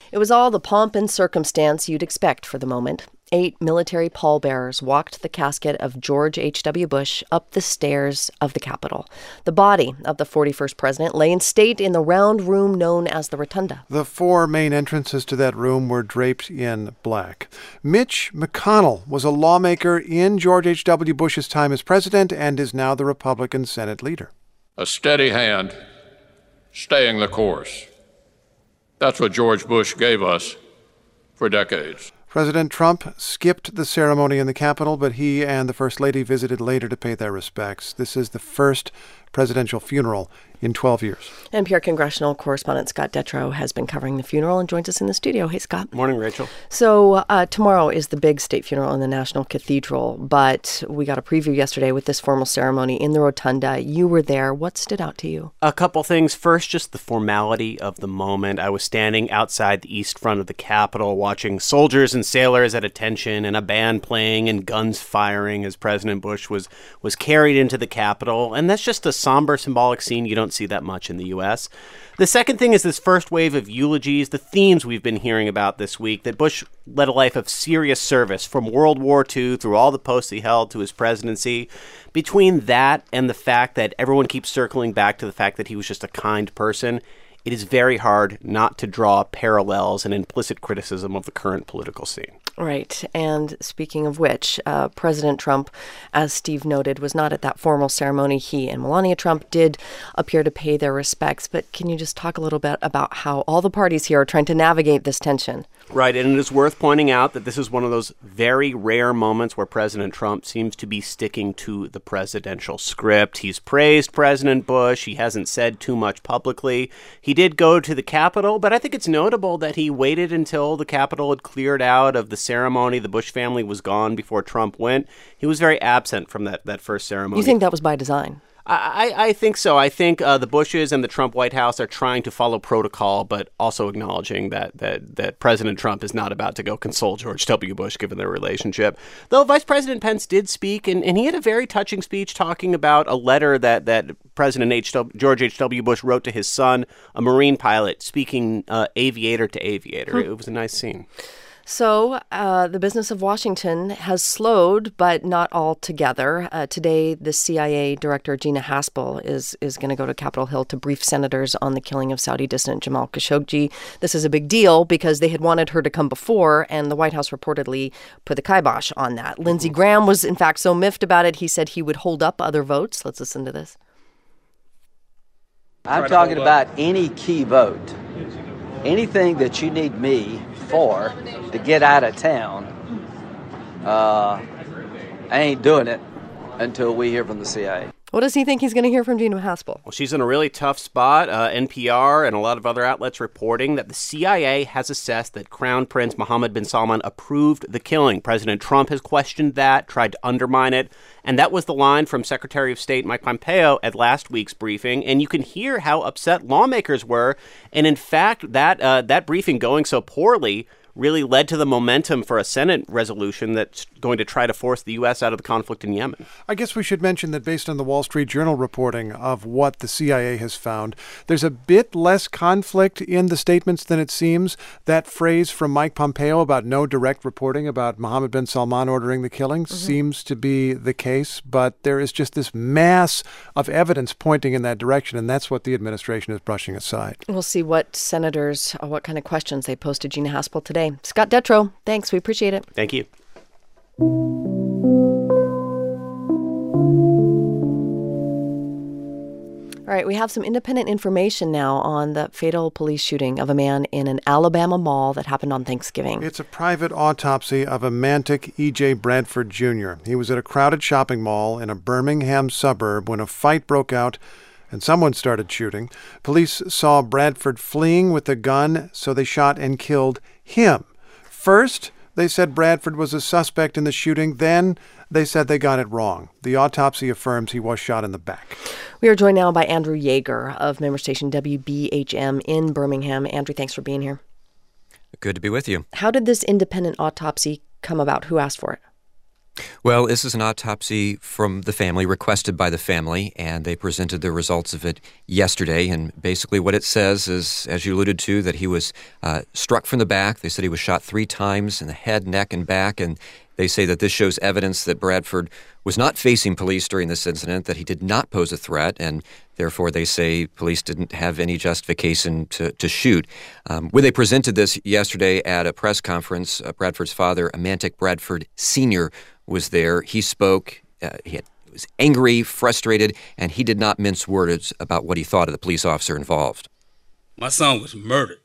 It was all the pomp and circumstance you'd expect for the moment. 8 military pallbearers walked the casket of George H.W. Bush up the stairs of the Capitol. The body of the 41st president lay in state in the round room known as the Rotunda. The 4 main entrances to that room were draped in black. Mitch McConnell was a lawmaker in George H.W. Bush's time as president and is now the Republican Senate leader. A steady hand, staying the course. That's what George Bush gave us for decades. President Trump skipped the ceremony in the Capitol, but he and the First Lady visited later to pay their respects. This is the first presidential funeral in 12 years. NPR congressional correspondent Scott Detrow has been covering the funeral and joins us in the studio. Hey, Scott. Morning, Rachel. So tomorrow is the big state funeral in the National Cathedral, but we got a preview yesterday with this formal ceremony in the Rotunda. You were there. What stood out to you? A couple things. First, just the formality of the moment. I was standing outside the east front of the Capitol watching soldiers and sailors at attention and a band playing and guns firing as President Bush was carried into the Capitol. And that's just a somber, symbolic scene you don't see that much in the U.S. The second thing is this first wave of eulogies, the themes we've been hearing about this week, that Bush led a life of serious service from World War II through all the posts he held to his presidency. Between that and the fact that everyone keeps circling back to the fact that he was just a kind person, it is very hard not to draw parallels and implicit criticism of the current political scene. Right. And speaking of which, President Trump, as Steve noted, was not at that formal ceremony. He and Melania Trump did appear to pay their respects. But can you just talk a little bit about how all the parties here are trying to navigate this tension? Right. And it is worth pointing out that this is one of those very rare moments where President Trump seems to be sticking to the presidential script. He's praised President Bush. He hasn't said too much publicly. He did go to the Capitol, but I think it's notable that he waited until the Capitol had cleared out of the ceremony. The Bush family was gone before Trump went. He was very absent from that first ceremony. You think that was by design? I think so. I think the Bushes and the Trump White House are trying to follow protocol, but also acknowledging that President Trump is not about to go console George W. Bush, given their relationship. Though Vice President Pence did speak, and he had a very touching speech talking about a letter that President George H.W. Bush wrote to his son, a Marine pilot, speaking aviator to aviator. It was a nice scene. So the business of Washington has slowed, but not altogether. Today, the CIA Director Gina Haspel is going to go to Capitol Hill to brief senators on the killing of Saudi dissident Jamal Khashoggi. This is a big deal because they had wanted her to come before, and the White House reportedly put the kibosh on that. Lindsey Graham was, in fact, so miffed about it, he said he would hold up other votes. Let's listen to this. I'm talking about any key vote. Anything that you need me for to get out of town, I ain't doing it until we hear from the CIA. What does he think he's going to hear from Gina Haspel? Well, she's in a really tough spot. NPR and a lot of other outlets reporting that the CIA has assessed that Crown Prince Mohammed bin Salman approved the killing. President Trump has questioned that, tried to undermine it. And that was the line from Secretary of State Mike Pompeo at last week's briefing. And you can hear how upset lawmakers were. And in fact, that briefing going so poorly really led to the momentum for a Senate resolution that's going to try to force the U.S. out of the conflict in Yemen. I guess we should mention that based on the Wall Street Journal reporting of what the CIA has found, there's a bit less conflict in the statements than it seems. That phrase from Mike Pompeo about no direct reporting about Mohammed bin Salman ordering the killing seems to be the case, but there is just this mass of evidence pointing in that direction, and that's what the administration is brushing aside. We'll see what senators, what kind of questions they pose to Gina Haspel today. Scott Detrow, thanks. We appreciate it. Thank you. All right, we have some independent information now on the fatal police shooting of a man in an Alabama mall that happened on Thanksgiving. It's a private autopsy of a Mantic E.J. Bradford Jr. He was at a crowded shopping mall in a Birmingham suburb when a fight broke out and someone started shooting. Police saw Bradford fleeing with a gun, so they shot and killed him. First, they said Bradford was a suspect in the shooting. Then they said they got it wrong. The autopsy affirms he was shot in the back. We are joined now by Andrew Yeager of member station WBHM in Birmingham. Andrew, thanks for being here. Good to be with you. How did this independent autopsy come about? Who asked for it? Well, this is an autopsy from the family, requested by the family, and they presented the results of it yesterday. And basically what it says is, as you alluded to, that he was struck from the back. They said he was shot 3 times in the head, neck, and back. And they say that this shows evidence that Bradford was not facing police during this incident, that he did not pose a threat, and therefore they say police didn't have any justification to shoot. When they presented this yesterday at a press conference, Bradford's father, Amantic Bradford Sr., was there. He spoke. He was angry, frustrated, and he did not mince words about what he thought of the police officer involved. My son was murdered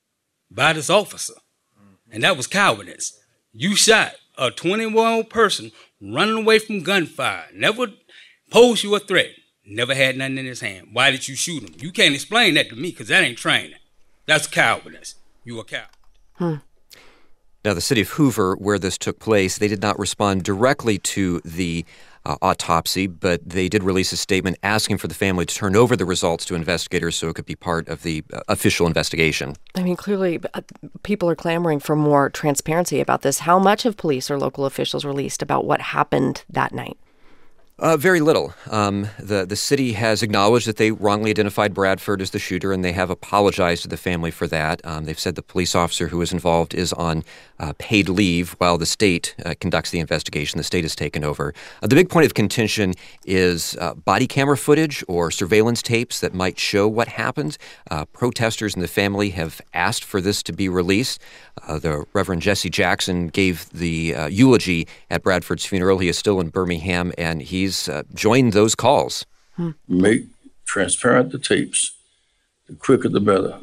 by this officer, and that was cowardice. You shot a 21-year-old person running away from gunfire, never posed you a threat, never had nothing in his hand. Why did you shoot him? You can't explain that to me because that ain't training. That's cowardice. You a coward. Now, the city of Hoover, where this took place, they did not respond directly to the autopsy, but they did release a statement asking for the family to turn over the results to investigators so it could be part of the official investigation. I mean, clearly, people are clamoring for more transparency about this. How much have police or local officials released about what happened that night? Very little. The city has acknowledged that they wrongly identified Bradford as the shooter, and they have apologized to the family for that. They've said the police officer who was involved is on paid leave while the state conducts the investigation. The state has taken over. The big point of contention is body camera footage or surveillance tapes that might show what happened. Protesters and the family have asked for this to be released. The Reverend Jesse Jackson gave the eulogy at Bradford's funeral. He is still in Birmingham, and he's joined those calls. Make transparent the tapes. The quicker, the better.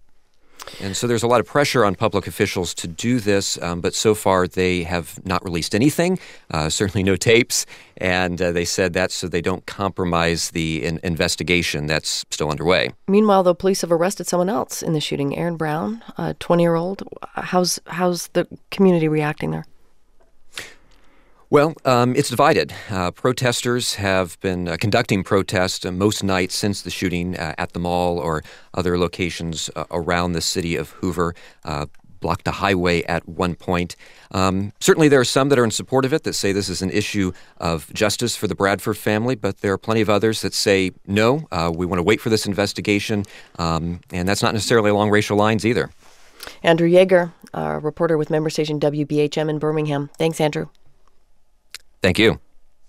And so there's a lot of pressure on public officials to do this, but so far they have not released anything, certainly no tapes, and they said that's so they don't compromise the investigation that's still underway. Meanwhile, though, police have arrested someone else in the shooting, Aaron Brown, a 20-year-old. How's the community reacting there? Well, it's divided. Protesters have been conducting protests most nights since the shooting at the mall or other locations around the city of Hoover, blocked a highway at one point. Certainly there are some that are in support of it that say this is an issue of justice for the Bradford family, but there are plenty of others that say, no, we want to wait for this investigation, and that's not necessarily along racial lines either. Andrew Yeager, a reporter with member station WBHM in Birmingham. Thanks, Andrew. Thank you.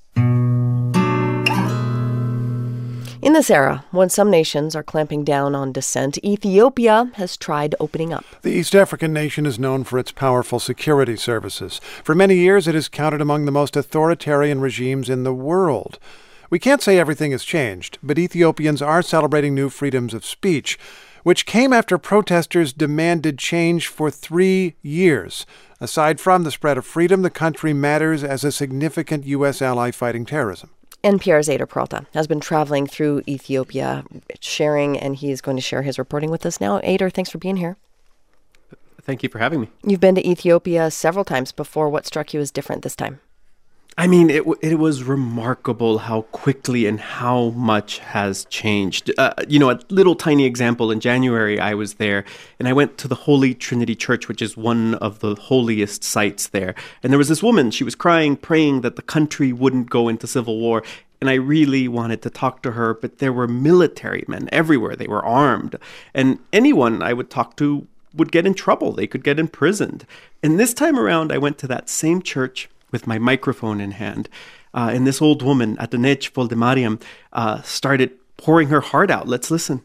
In this era, when some nations are clamping down on dissent, Ethiopia has tried opening up. The East African nation is known for its powerful security services. For many years, it is counted among the most authoritarian regimes in the world. We can't say everything has changed, but Ethiopians are celebrating new freedoms of speech, which came after protesters demanded change for 3 years. Aside from the spread of freedom, the country matters as a significant U.S. ally fighting terrorism. NPR's Eder Peralta has been traveling through Ethiopia, sharing, and he's going to share his reporting with us now. Eder, thanks for being here. Thank you for having me. You've been to Ethiopia several times before. What struck you as different this time? I mean, it was remarkable how quickly and how much has changed. A little tiny example, in January I was there and I went to the Holy Trinity Church, which is one of the holiest sites there. And there was this woman, she was crying, praying that the country wouldn't go into civil war. And I really wanted to talk to her, but there were military men everywhere. They were armed. And anyone I would talk to would get in trouble. They could get imprisoned. And this time around, I went to that same church with my microphone in hand. And this old woman, Adanech Voldemariam, started pouring her heart out. Let's listen.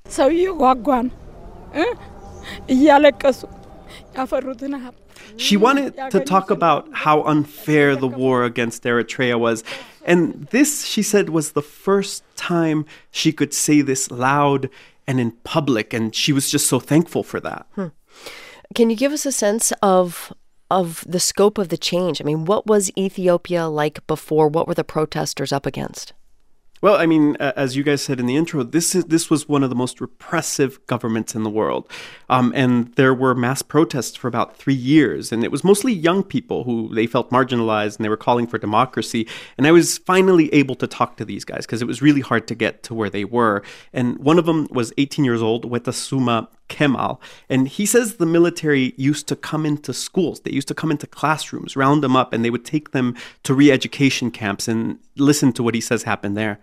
She wanted to talk about how unfair the war against Eritrea was. And this, she said, was the first time she could say this loud and in public. And she was just so thankful for that. Can you give us a sense of the scope of the change? I mean, what was Ethiopia like before? What were the protesters up against? Well, I mean, as you guys said in the intro, this was one of the most repressive governments in the world. And there were mass protests for about 3 years. And it was mostly young people who they felt marginalized and they were calling for democracy. And I was finally able to talk to these guys because it was really hard to get to where they were. And one of them was 18 years old, Wetasuma Kemal. And he says the military used to come into schools. They used to come into classrooms, round them up, and they would take them to re-education camps. And listen to what he says happened there.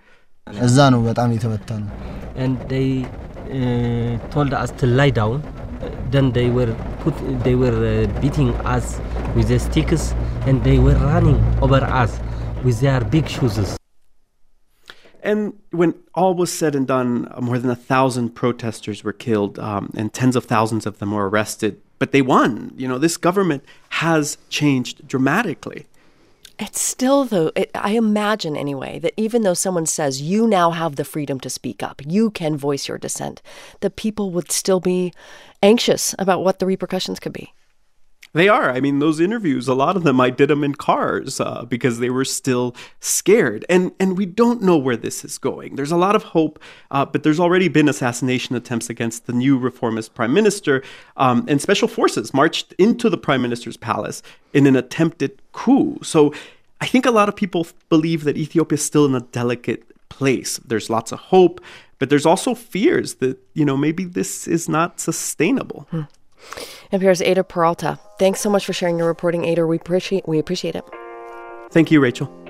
And they told us to lie down. Then they were beating us with the sticks, and they were running over us with their big shoes. And when all was said and done, more than 1,000 protesters were killed, and tens of thousands of them were arrested. But they won. This government has changed dramatically. It's still, though, I imagine anyway, that even though someone says you now have the freedom to speak up, you can voice your dissent, that people would still be anxious about what the repercussions could be. They are. I mean, those interviews, a lot of them, I did them in cars because they were still scared. And we don't know where this is going. There's a lot of hope, but there's already been assassination attempts against the new reformist prime minister, and special forces marched into the prime minister's palace in an attempted coup. So I think a lot of people believe that Ethiopia is still in a delicate place. There's lots of hope, but there's also fears that, maybe this is not sustainable. NPR's Eyder Peralta. Thanks so much for sharing your reporting, Eyder. We appreciate it. Thank you, Rachel.